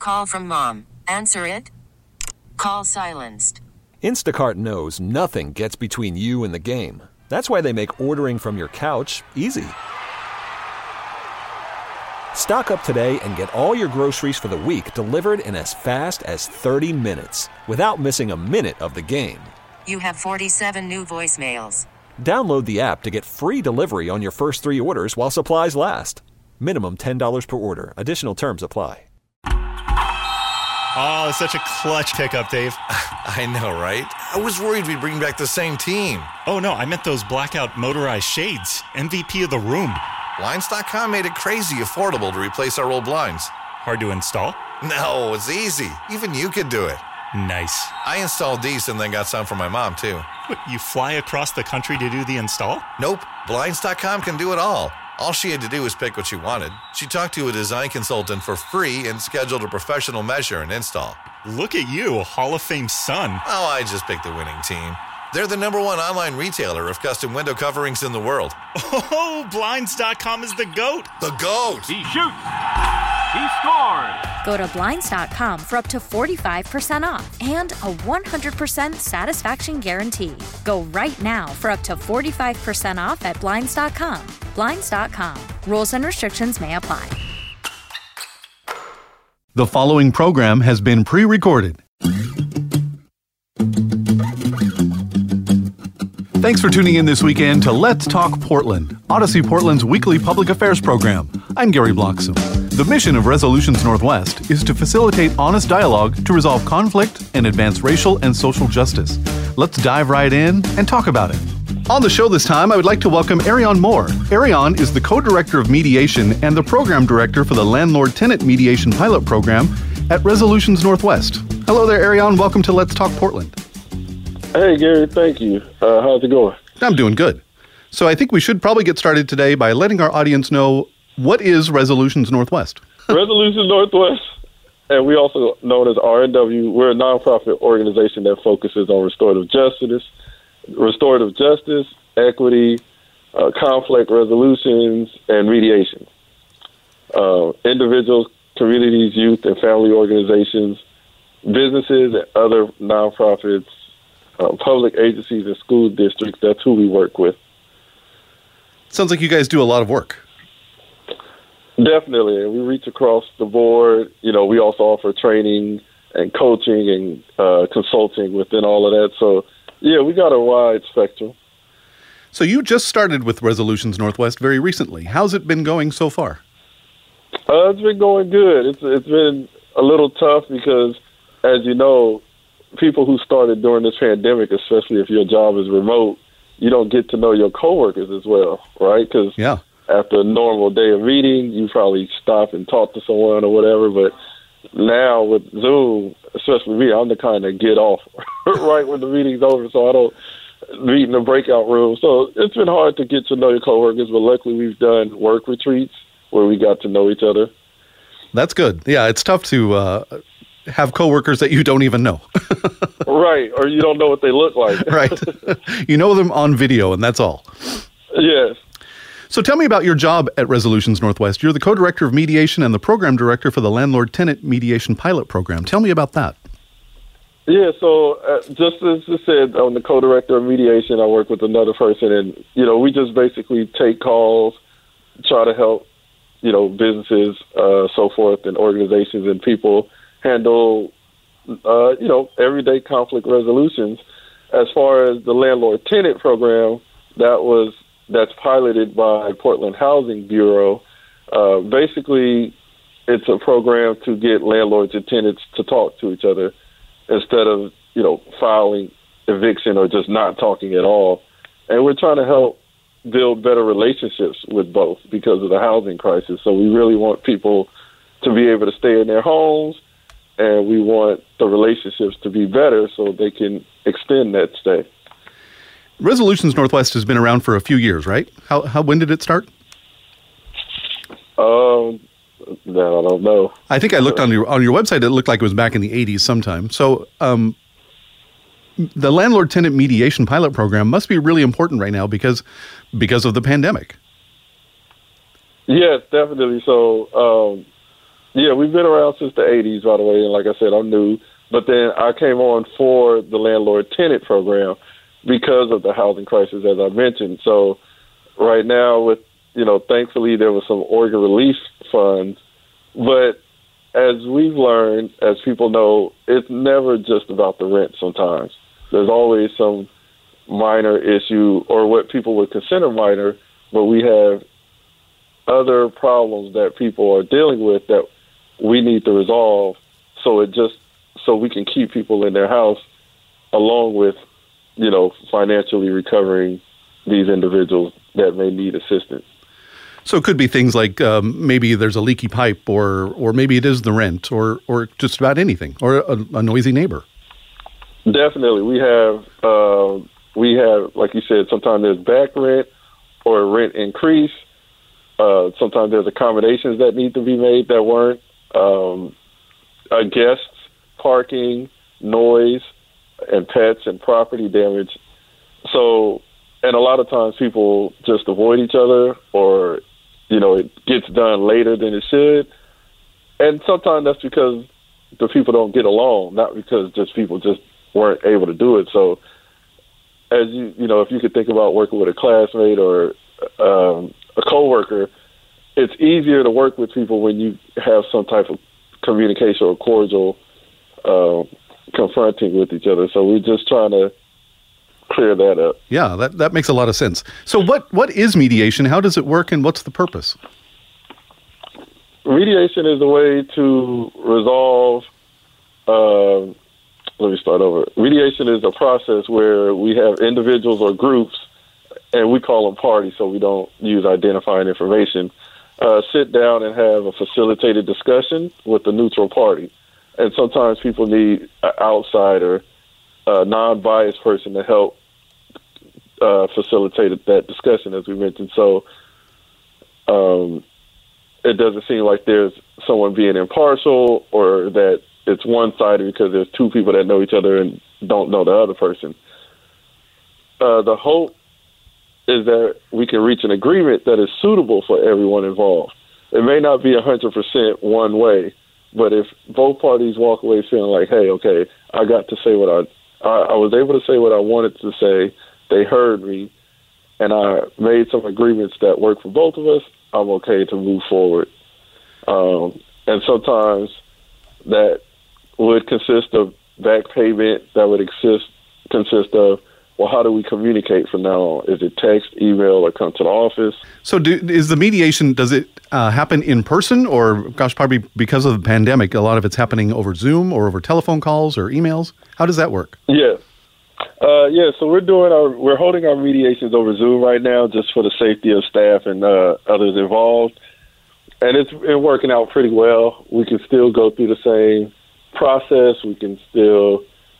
call from mom. Answer it. Call silenced. Instacart knows nothing gets between you and the game. That's why they make ordering from your couch easy. Stock up today and get all your groceries for the week delivered in as fast as 30 minutes without missing a minute of the game. You have 47 new voicemails. Download the app to get free delivery on your first 3 orders while supplies last. Minimum $10 per order. Additional terms apply. Oh, such a clutch pickup, Dave. I know, right? I was worried we'd bring back the same team. Oh, no, I meant those blackout motorized shades. MVP of the room. Blinds.com made it crazy affordable to replace our old blinds. Hard to install? No, it's easy. Even you could do it. Nice. I installed these and then got some for my mom, too. What, you fly across the country to do the install? Nope. Blinds.com can do it all. All she had to do was pick what she wanted. She talked to a design consultant for free and scheduled a professional measure and install. Look at you, Hall of Fame son. Oh, I just picked the winning team. They're the #1 online retailer of custom window coverings in the world. Oh, Blinds.com is the GOAT. The GOAT! He shoots. He scores. Go to Blinds.com for up to 45% off and a 100% satisfaction guarantee. Go right now for up to 45% off at Blinds.com. Blinds.com. Rules and restrictions may apply. The following program has been pre-recorded. Thanks for tuning in this weekend to Let's Talk Portland, Odyssey Portland's weekly public affairs program. I'm Gary Bloxam. The mission of Resolutions Northwest is to facilitate honest dialogue to resolve conflict and advance racial and social justice. Let's dive right in and talk about it. On the show this time, I would like to welcome Ariane Moore. Ariane is the co-director of mediation and the program director for the Landlord-Tenant Mediation Pilot Program at Resolutions Northwest. Hello there, Ariane. Welcome to Let's Talk Portland. Hey, Gary. Thank you. How's it going? I'm doing good. So I think we should probably get started today by letting our audience know, what is Resolutions Northwest? Resolutions Northwest, and we also known as RNW, we're a nonprofit organization that focuses on restorative justice, equity, conflict resolutions, and mediation. Individuals, communities, youth, and family organizations, businesses, and other nonprofits, public agencies, and school districts, that's who we work with. Sounds like you guys do a lot of work. Definitely, and we reach across the board. You know, we also offer training and coaching and consulting within all of that. So, yeah, we got a wide spectrum. So you just started with Resolutions Northwest very recently. How's it been going so far? It's been going good. It's been a little tough because, as you know, people who started during this pandemic, especially if your job is remote, you don't get to know your coworkers as well, right? Because after a normal day of meeting, you probably stop and talk to someone or whatever. But now with Zoom, especially me, I'm the kind that get off right when the meeting's over, so I don't meet in the breakout room. So it's been hard to get to know your coworkers, but luckily we've done work retreats where we got to know each other. That's good. Yeah, it's tough to have coworkers that you don't even know. Right, or you don't know what they look like. Right. You know them on video, and that's all. Yes. So tell me about your job at Resolutions Northwest. You're the co-director of mediation and the program director for the Landlord-Tenant Mediation Pilot Program. Tell me about that. Yeah, so just as I said, I'm the co-director of mediation. I work with another person, and, you know, we just basically take calls, try to help, you know, businesses, so forth, and organizations and people handle, you know, everyday conflict resolutions. As far as the landlord-tenant program, that's piloted by Portland Housing Bureau. Basically, it's a program to get landlords and tenants to talk to each other instead of, you know, filing eviction or just not talking at all. And we're trying to help build better relationships with both because of the housing crisis. So we really want people to be able to stay in their homes, and we want the relationships to be better so they can extend that stay. Resolutions Northwest has been around for a few years, right? When did it start? No, I don't know. I think I looked on your website. It looked like it was back in the 80s sometime. So the Landlord-Tenant Mediation Pilot Program must be really important right now because of the pandemic. Yes, definitely. So Yeah, we've been around since the 80s, by the way, and like I said, I'm new. But then I came on for the landlord-tenant program because of the housing crisis, as I mentioned. So right now, with thankfully there was some Oregon relief funds. But as we've learned, as people know, it's never just about the rent sometimes. There's always some minor issue or what people would consider minor, but we have other problems that people are dealing with that we need to resolve so we can keep people in their house along with, financially recovering these individuals that may need assistance. So it could be things like maybe there's a leaky pipe or maybe it is the rent or just about anything or a noisy neighbor. Definitely. We have, like you said, sometimes there's back rent or a rent increase. Sometimes there's accommodations that need to be made that weren't. Guests, parking, noise, and pets and property damage. So, and a lot of times people just avoid each other or, it gets done later than it should. And sometimes that's because the people don't get along, not because people just weren't able to do it. So as if you could think about working with a classmate or a coworker, it's easier to work with people when you have some type of communication or cordial confronting with each other. So we're just trying to clear that up. Yeah, that makes a lot of sense. So what is mediation? How does it work, and what's the purpose? Mediation is a way to resolve. Let me start over. Mediation is a process where we have individuals or groups, and we call them parties, so we don't use identifying information, sit down and have a facilitated discussion with the neutral party. And sometimes people need an outsider, a non-biased person to help facilitate that discussion, as we mentioned. So it doesn't seem like there's someone being impartial or that it's one-sided because there's two people that know each other and don't know the other person. The hope is that we can reach an agreement that is suitable for everyone involved. It may not be 100% one way, but if both parties walk away feeling like, hey, okay, I got to say what I was able to say what I wanted to say, they heard me, and I made some agreements that work for both of us, I'm okay to move forward. And sometimes that would consist of back payment, that would consist of, well, how do we communicate from now on? Is it text, email, or come to the office? So is the mediation, does it happen in person? Or, probably because of the pandemic, a lot of it's happening over Zoom or over telephone calls or emails? How does that work? Yeah. So we're holding our mediations over Zoom right now just for the safety of staff and others involved. And it's been working out pretty well. We can still go through the same process. We can still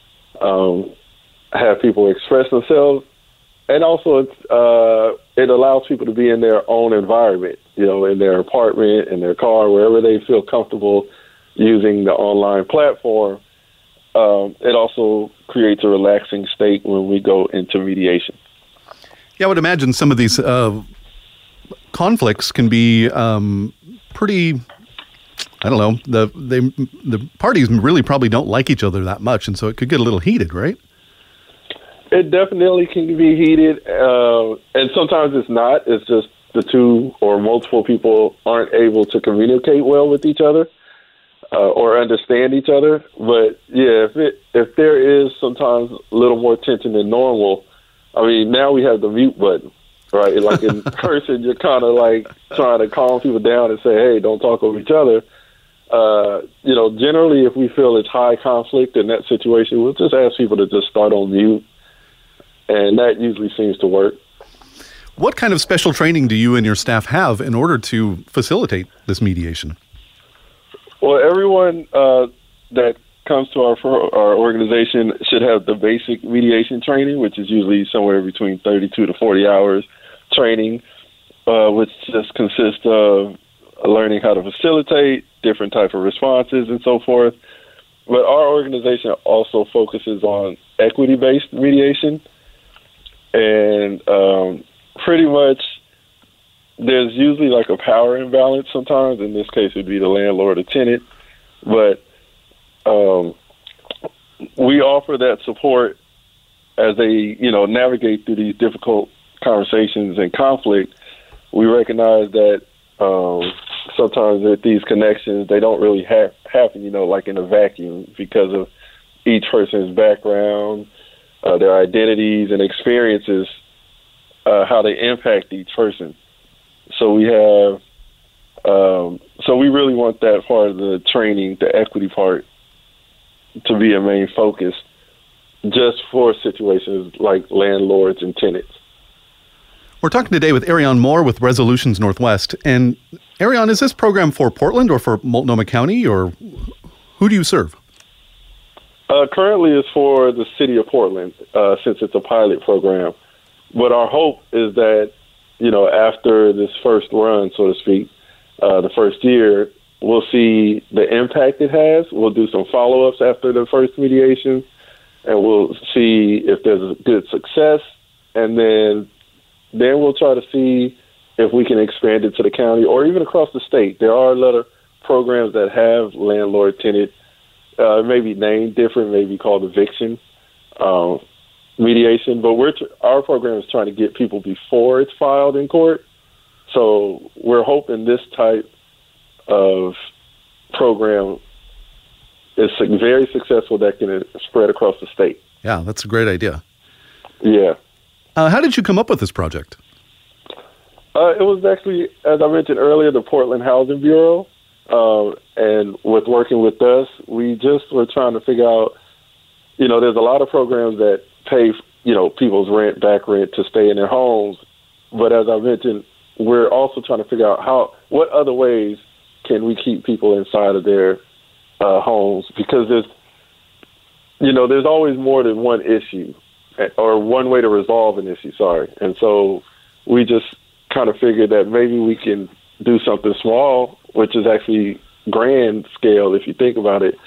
have people express themselves, and also it allows people to be in their own environment, in their apartment, in their car, wherever they feel comfortable using the online platform. It also creates a relaxing state when we go into mediation. Yeah, I would imagine some of these conflicts can be pretty. I don't know. The parties really probably don't like each other that much, and so it could get a little heated, right? It definitely can be heated, and sometimes it's not. It's just the two or multiple people aren't able to communicate well with each other or understand each other. But yeah, if there is sometimes a little more tension than normal, I mean, now we have the mute button, right? Like in person, you're kind of like trying to calm people down and say, hey, don't talk over each other. Generally, if we feel it's high conflict in that situation, we'll just ask people to just start on mute. And that usually seems to work. What kind of special training do you and your staff have in order to facilitate this mediation? Well, everyone that comes to our organization should have the basic mediation training, which is usually somewhere between 32 to 40 hours training, which just consists of learning how to facilitate different type of responses and so forth. But our organization also focuses on equity-based mediation. And pretty much there's usually like a power imbalance sometimes. In this case, it would be the landlord or tenant. But we offer that support as they, navigate through these difficult conversations and conflict. We recognize that sometimes with these connections, they don't really happen, like in a vacuum because of each person's background, their identities and experiences, how they impact each person. So we have, so we really want that part of the training, the equity part, to be a main focus just for situations like landlords and tenants. We're talking today with Arion Moore with Resolutions Northwest. And Arion, is this program for Portland or for Multnomah County, or who do you serve? Currently it's for the city of Portland, since it's a pilot program. But our hope is that, after this first run, so to speak, the first year, we'll see the impact it has. We'll do some follow-ups after the first mediation, and we'll see if there's a good success. And then we'll try to see if we can expand it to the county or even across the state. There are a lot of programs that have landlord-tenant, maybe named different, maybe called eviction mediation. But our program is trying to get people before it's filed in court. So we're hoping this type of program is very successful that can spread across the state. Yeah, that's a great idea. Yeah. How did you come up with this project? It was actually, as I mentioned earlier, the Portland Housing Bureau. And with working with us, we just were trying to figure out, there's a lot of programs that pay, people's back rent to stay in their homes. But as I mentioned, we're also trying to figure out what other ways can we keep people inside of their homes, because there's always more than one issue or one way to resolve an issue, And so we just kind of figured that maybe we can do something small, which is actually grand scale if you think about it,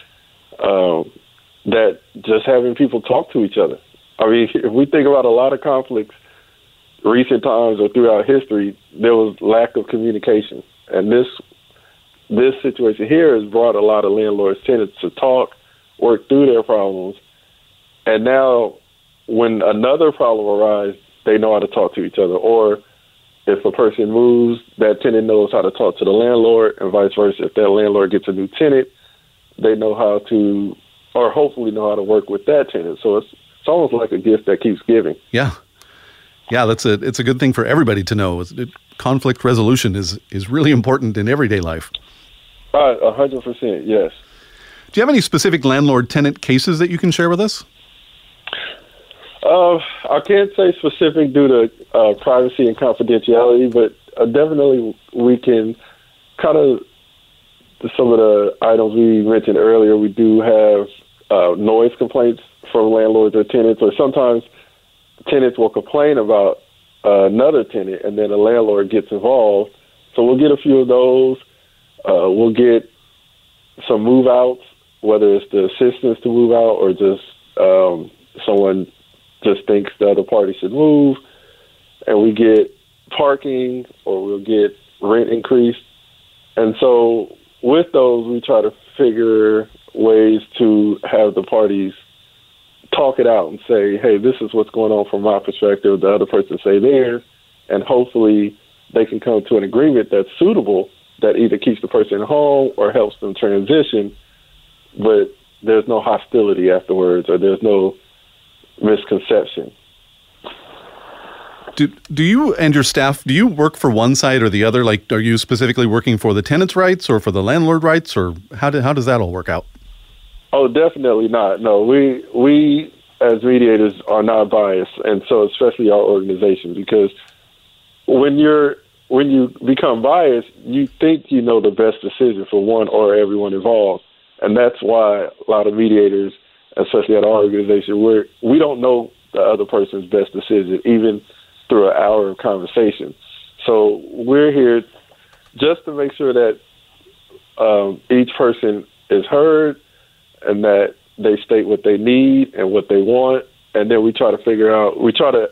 that just having people talk to each other. I mean, if we think about a lot of conflicts, recent times or throughout history, there was lack of communication. And this situation here has brought a lot of landlords, tenants to talk, work through their problems. And now when another problem arises, they know how to talk to each other. Or if a person moves, that tenant knows how to talk to the landlord, and vice versa. If that landlord gets a new tenant, they know how to, or hopefully know how to work with that tenant. So it's almost like a gift that keeps giving. Yeah. Yeah, it's a good thing for everybody to know. Conflict resolution is really important in everyday life. 100%, yes. Do you have any specific landlord-tenant cases that you can share with us? I can't say specific due to privacy and confidentiality, but definitely we can kind of, some of the items we mentioned earlier, we do have noise complaints from landlords or tenants, or sometimes tenants will complain about another tenant and then a landlord gets involved. So we'll get a few of those. We'll get some move outs, whether it's the assistance to move out or just someone just thinks the other party should move. And we get parking, or we'll get rent increase. And so with those, we try to figure ways to have the parties talk it out and say, hey, this is what's going on from my perspective, the other person say theirs, and hopefully they can come to an agreement that's suitable, that either keeps the person home or helps them transition, but there's no hostility afterwards, or there's no misconception. Do you and your staff, do you work for one side or the other? Like, are you specifically working for the tenants' rights or for the landlord rights, or how does that all work out? Oh, definitely not. No, we as mediators are not biased, and so especially our organization, because when you become biased, you think you know the best decision for one or everyone involved, and that's why a lot of mediators, especially at our organization, we don't know the other person's best decision, even through an hour of conversation. So we're here just to make sure that each person is heard and that they state what they need and what they want, and then we try to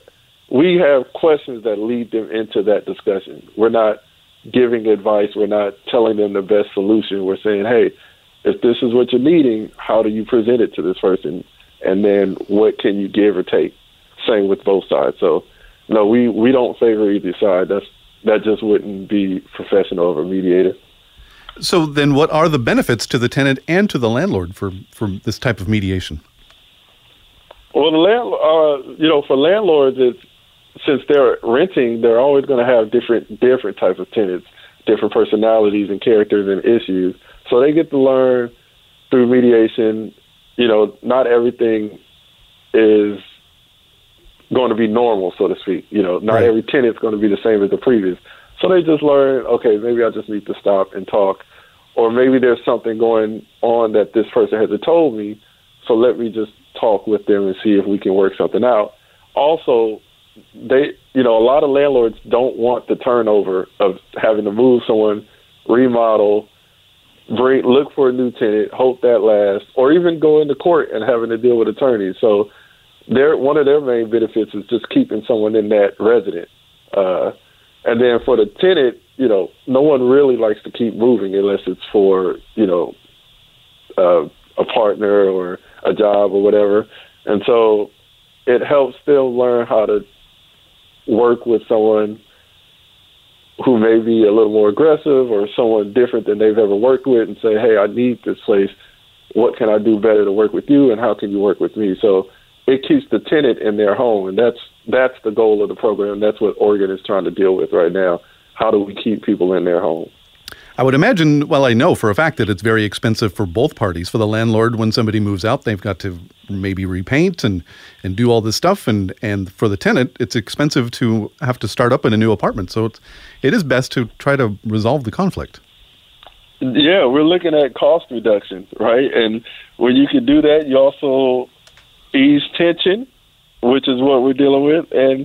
we have questions that lead them into that discussion. We're not giving advice. We're not telling them the best solution. We're saying, hey, if this is what you're needing, how do you present it to this person? And then what can you give or take? Same with both sides. So, no, we don't favor either side. That just wouldn't be professional of a mediator. So then what are the benefits to the tenant and to the landlord for this type of mediation? Well, for landlords, since they're renting, they're always going to have different types of tenants, different personalities and characters and issues. So they get to learn through mediation, not everything is going to be normal, so to speak. Not right. Every tenant's going to be the same as the previous. So they just learn, okay, maybe I just need to stop and talk, or maybe there's something going on that this person hasn't told me, so let me just talk with them and see if we can work something out. Also, a lot of landlords don't want the turnover of having to move someone, remodel, look for a new tenant, hope that lasts, or even go into court and having to deal with attorneys. So one of their main benefits is just keeping someone in that resident. And then for the tenant, no one really likes to keep moving unless it's for, a partner or a job or whatever. And so it helps them learn how to work with someone who may be a little more aggressive or someone different than they've ever worked with, and say, hey, I need this place. What can I do better to work with you, and how can you work with me? So it keeps the tenant in their home, and that's the goal of the program. That's what Oregon is trying to deal with right now. How do we keep people in their home? I would imagine, I know for a fact that it's very expensive for both parties. For the landlord, when somebody moves out, they've got to maybe repaint and do all this stuff. And for the tenant, it's expensive to have to start up in a new apartment. So it is best to try to resolve the conflict. Yeah, we're looking at cost reduction, right? And when you can do that, you also ease tension, which is what we're dealing with. And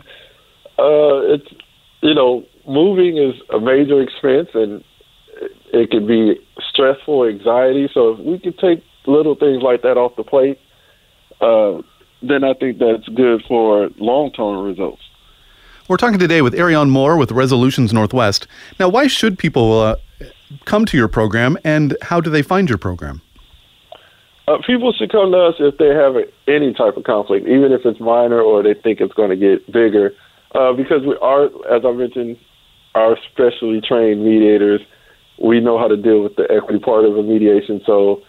moving is a major expense, and it can be stressful, anxiety. So if we can take little things like that off the plate, then I think that's good for long-term results. We're talking today with Arion Moore with Resolutions Northwest. Now, why should people come to your program, and how do they find your program? People should come to us if they have any type of conflict, even if it's minor or they think it's going to get bigger, because we are, as I mentioned, our specially trained mediators. We know how to deal with the equity part of a mediation. So,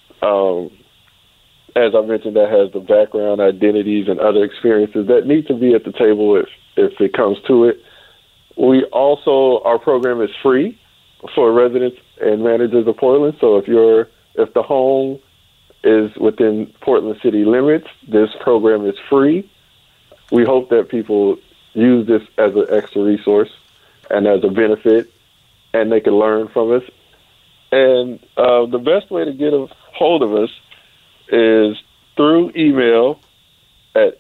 as I mentioned, that has the background, identities, and other experiences that need to be at the table if it comes to it. Our program is free for residents and managers of Portland. So if the home is within Portland city limits, this program is free. We hope that people use this as an extra resource and as a benefit, and they can learn from us. And the best way to get a hold of us is through email at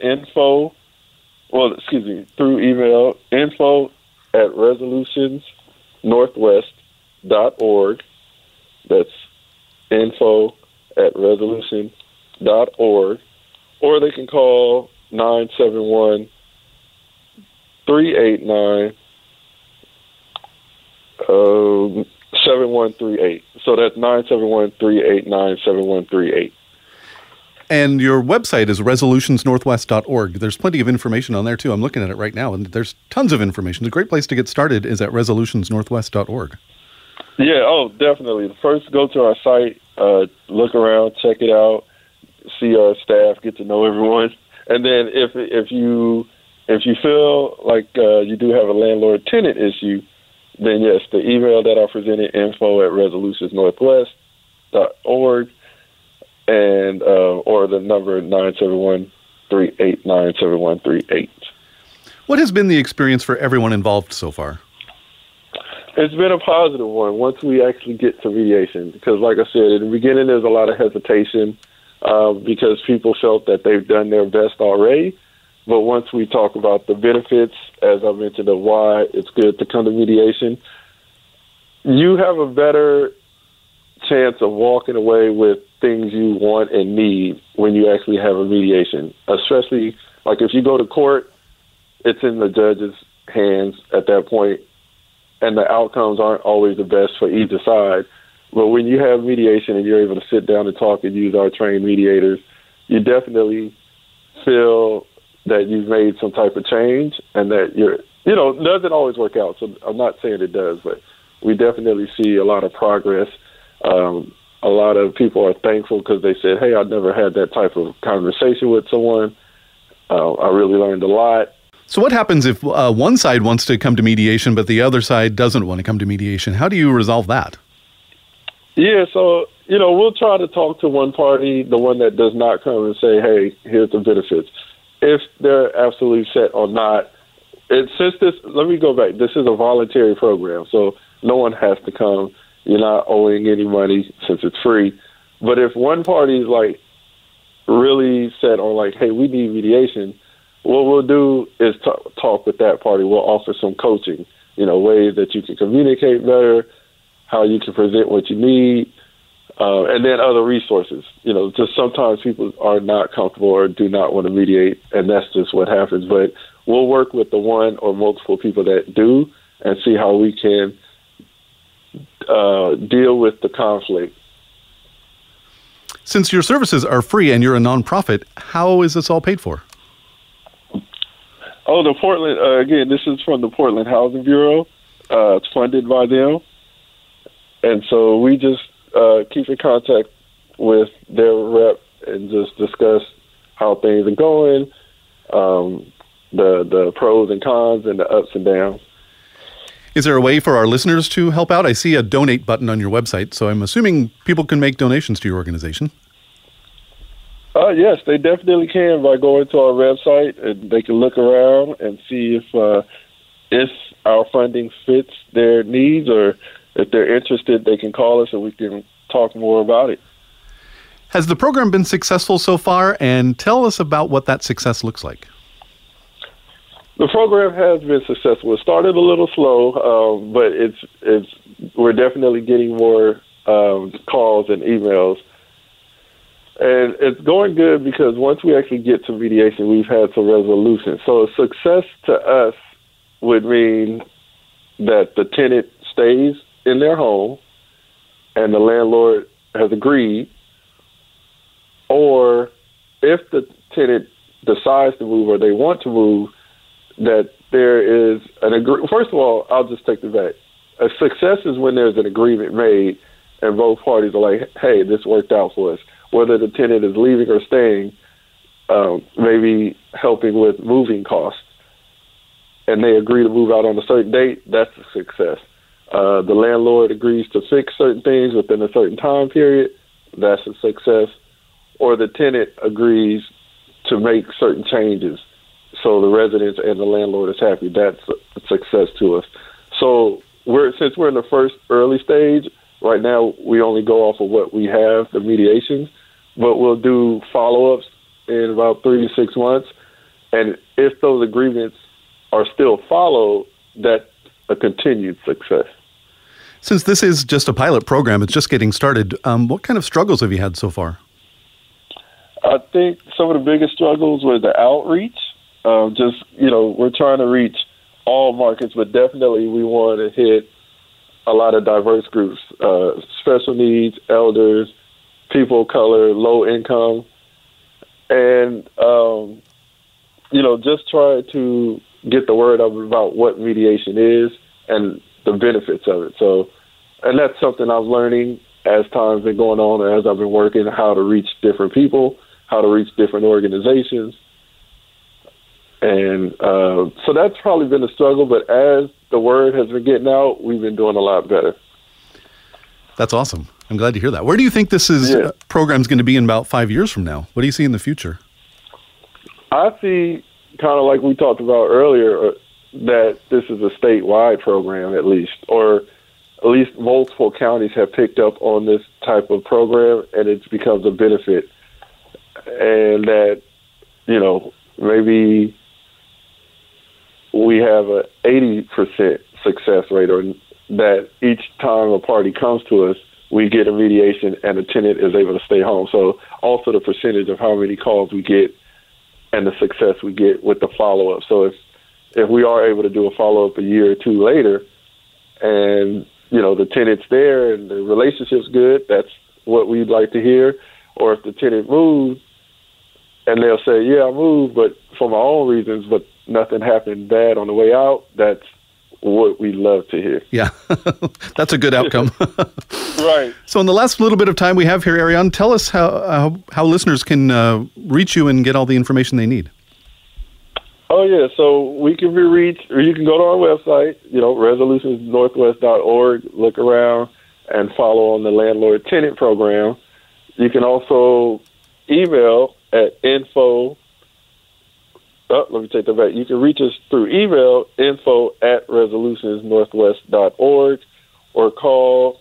info@resolutionsnorthwest.org. That's info@resolution.org. Or they can call 971-389 7138. So that's 971-389-7138. And your website is resolutionsnorthwest.org. There's plenty of information on there, too. I'm looking at it right now, and there's tons of information. The great place to get started is at resolutionsnorthwest.org. Yeah, definitely. First, go to our site, look around, check it out, see our staff, get to know everyone. And then if you feel like you do have a landlord-tenant issue, then yes, the email that I presented, info@resolutionsnorthwest.org, and or the number 971-389-7138. What has been the experience for everyone involved so far? It's been a positive one once we actually get to mediation, because like I said, in the beginning there's a lot of hesitation because people felt that they've done their best already. But once we talk about the benefits, as I mentioned, of why it's good to come to mediation, you have a better chance of walking away with things you want and need when you actually have a mediation. Especially, like if you go to court, it's in the judge's hands at that point, and the outcomes aren't always the best for either side. But when you have mediation and you're able to sit down and talk and use our trained mediators, you definitely feel that you've made some type of change, and that it doesn't always work out. So I'm not saying it does, but we definitely see a lot of progress. A lot of people are thankful because they said, hey, I've never had that type of conversation with someone. I really learned a lot. So what happens if one side wants to come to mediation, but the other side doesn't want to come to mediation? How do you resolve that? Yeah, so, we'll try to talk to one party, the one that does not come, and say, hey, here's the benefits. If they're absolutely set on not, let me go back. This is a voluntary program, so no one has to come. You're not owing any money since it's free. But if one party is really set on hey, we need mediation, what we'll do is talk with that party. We'll offer some coaching, ways that you can communicate better, how you can present what you need, and then other resources. Just sometimes people are not comfortable or do not want to mediate, and that's just what happens. But we'll work with the one or multiple people that do and see how we can deal with the conflict. Since your services are free and you're a nonprofit, how is this all paid for? Oh, the Portland, again, this is from the Portland Housing Bureau. It's funded by them. And so we just keep in contact with their rep and just discuss how things are going, the pros and cons and the ups and downs. Is there a way for our listeners to help out? I see a donate button on your website, so I'm assuming people can make donations to your organization. Yes, they definitely can by going to our website, and they can look around and see if our funding fits their needs, or if they're interested, they can call us and we can talk more about it. Has the program been successful so far? And tell us about what that success looks like. The program has been successful. It started a little slow, but we're definitely getting more calls and emails. And it's going good because once we actually get to mediation, we've had some resolution. So success to us would mean that the tenant stays in their home and the landlord has agreed, or if the tenant decides to move or they want to move, that there is an agreement. First of all, I'll just take it back. A success is when there's an agreement made and both parties are like, hey, this worked out for us. Whether the tenant is leaving or staying, maybe helping with moving costs, and they agree to move out on a certain date, that's a success. The landlord agrees to fix certain things within a certain time period, that's a success. Or the tenant agrees to make certain changes so the residents and the landlord is happy. That's a success to us. So since we're in the first early stage, right now we only go off of what we have, the mediation, but we'll do follow-ups in about 3 to 6 months. And if those agreements are still followed, that's a continued success. Since this is just a pilot program, it's just getting started, what kind of struggles have you had so far? I think some of the biggest struggles were the outreach. We're trying to reach all markets, but definitely we want to hit a lot of diverse groups, special needs, elders, people of color, low income, and, just try to get the word out about what mediation is and the benefits of it. So, and that's something I'm learning as time's been going on and as I've been working, how to reach different people, how to reach different organizations. And so that's probably been a struggle, but as the word has been getting out, we've been doing a lot better. That's awesome. I'm glad to hear that. Where do you think this program's going to be in about 5 years from now? What do you see in the future? I see, kind of like we talked about earlier, that this is a statewide program at least, or at least multiple counties have picked up on this type of program, and it becomes a benefit. And that, maybe we have a 80% success rate, or that each time a party comes to us, we get a mediation and the tenant is able to stay home. So also the percentage of how many calls we get and the success we get with the follow-up. So if we are able to do a follow-up a year or two later and, the tenant's there and the relationship's good, that's what we'd like to hear. Or if the tenant moves and they'll say, yeah, I moved, but for my own reasons, but nothing happened bad on the way out, that's what we love to hear. Yeah, that's a good outcome. Right. So in the last little bit of time we have here, Ariane, tell us how listeners can reach you and get all the information they need. Oh, yeah. So we can be reached, or you can go to our website, resolutionsnorthwest.org, look around and follow on the landlord-tenant program. You can also email at info. Let me take that back. You can reach us through email, info@resolutionsnorthwest.org, or call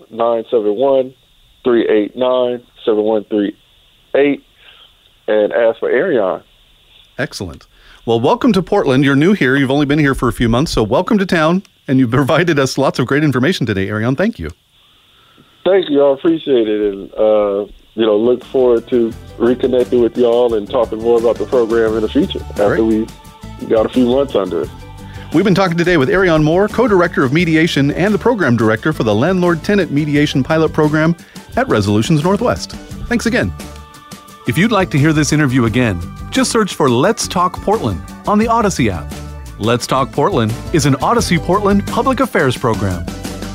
971-389-7138 and ask for Ariane. Excellent. Well, welcome to Portland. You're new here. You've only been here for a few months, so welcome to town. And you've provided us lots of great information today, Ariane. Thank you. Thank you. I appreciate it. And, look forward to reconnecting with y'all and talking more about the program in the future after we got a few months under it. We've been talking today with Ariane Moore, Co-Director of Mediation and the Program Director for the Landlord-Tenant Mediation Pilot Program at Resolutions Northwest. Thanks again. If you'd like to hear this interview again, just search for Let's Talk Portland on the Odyssey app. Let's Talk Portland is an Odyssey Portland public affairs program.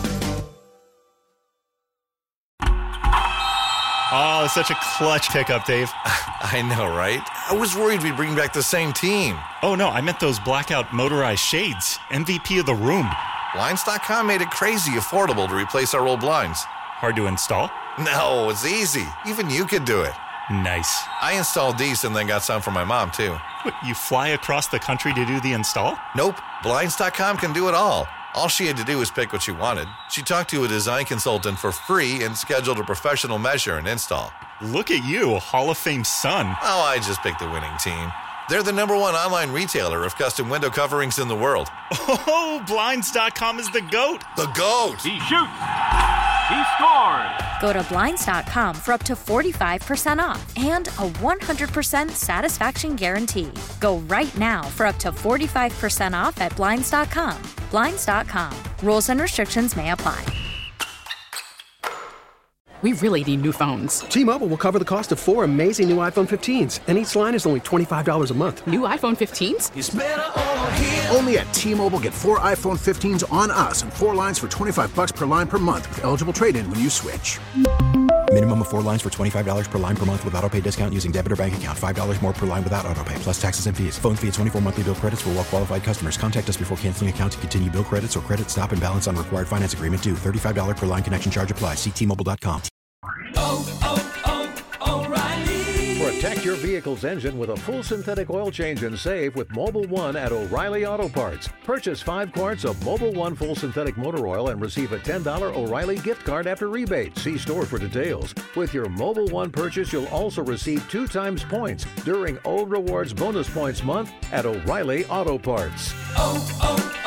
Oh, such a clutch pickup, Dave. I know, right? I was worried we'd bring back the same team. Oh, no, I meant those blackout motorized shades. MVP of the room. Blinds.com made it crazy affordable to replace our old blinds. Hard to install? No, it's easy. Even you could do it. Nice. I installed these and then got some for my mom, too. What, you fly across the country to do the install? Nope. Blinds.com can do it all. All she had to do was pick what she wanted. She talked to a design consultant for free and scheduled a professional measure and install. Look at you, Hall of Fame son. Oh, I just picked the winning team. They're the #1 online retailer of custom window coverings in the world. Oh, Blinds.com is the GOAT. The GOAT! He shoots. He scores. Go to Blinds.com for up to 45% off and a 100% satisfaction guarantee. Go right now for up to 45% off at Blinds.com. Blinds.com. Rules and restrictions may apply. We really need new phones. T-Mobile will cover the cost of 4 amazing new iPhone 15s, and each line is only $25 a month. New iPhone 15s? It's better over here. Only at T-Mobile, get 4 iPhone 15s on us and 4 lines for $25 per line per month with eligible trade-in when you switch. Minimum of 4 lines for $25 per line per month with autopay discount using debit or bank account. $5 more per line without autopay, plus taxes and fees. Phone fee at 24 monthly bill credits for well-qualified customers. Contact us before canceling account to continue bill credits or credit stop and balance on required finance agreement due. $35 per line connection charge applies. See T-Mobile.com. O'Reilly. Protect your vehicle's engine with a full synthetic oil change and save with Mobil 1 at O'Reilly Auto Parts. Purchase 5 quarts of Mobil 1 full synthetic motor oil and receive a $10 O'Reilly gift card after rebate. See store for details. With your Mobil 1 purchase, you'll also receive 2 times points during O Rewards Bonus Points Month at O'Reilly Auto Parts.